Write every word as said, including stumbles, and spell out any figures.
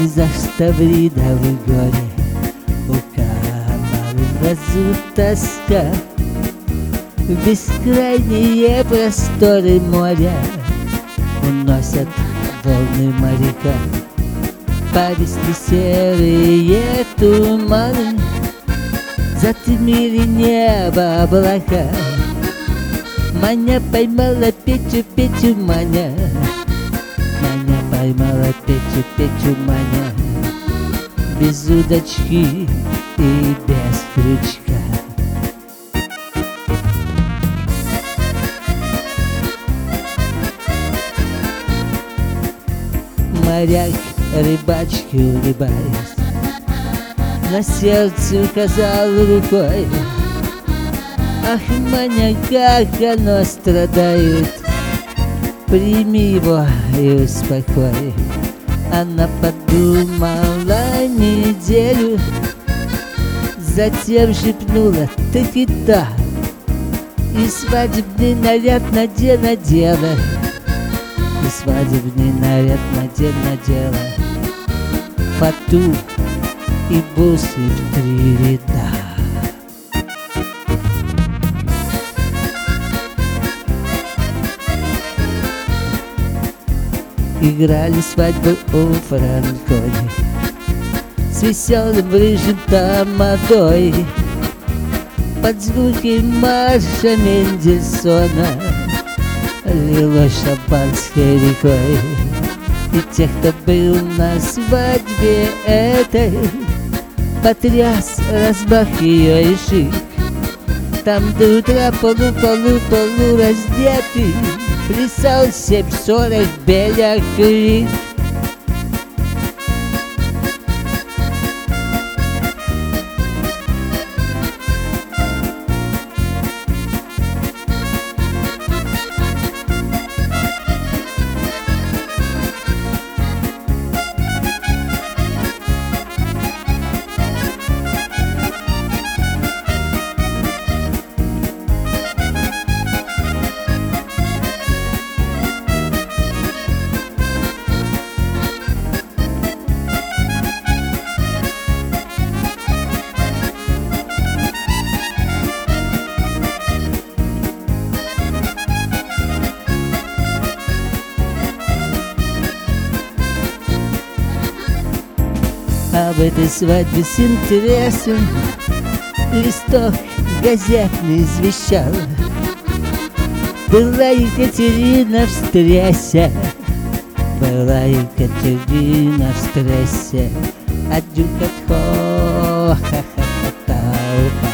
Ни за что вреда в горе, у камары разу тоска. В бескрайние просторы моря уносят волны моряка. Повисли серые туманы, затмили небо облака. Маня поймала Петю, Петю, Маня. Маня поймала Петю, Петю, Маня. Без удочки и без крючка. Моряк рыбачки улыбаясь, на сердце указал рукой. Ах, Маня, как оно страдает, прими его и успокой. Она подумала неделю, затем шепнула: таки да. И свадебный наряд наде надела, и свадебный наряд наде надела. Фату и бусы в три ряда. Играли свадьбу у Франкони с веселым рыжим тамадой. Под звуки марша Мендельсона лилось шампанской рекой. И тех, кто был на свадьбе этой, потряс размах ее и шик. Там до утра полу-полу-полу раздетый плясал семь сорок белякрик. Об этой свадьбе с интересом листок газетный извещал. Была Екатерина в стрессе, была Екатерина в стрессе. А дюкат хо, ха-ха-ха-та-уха.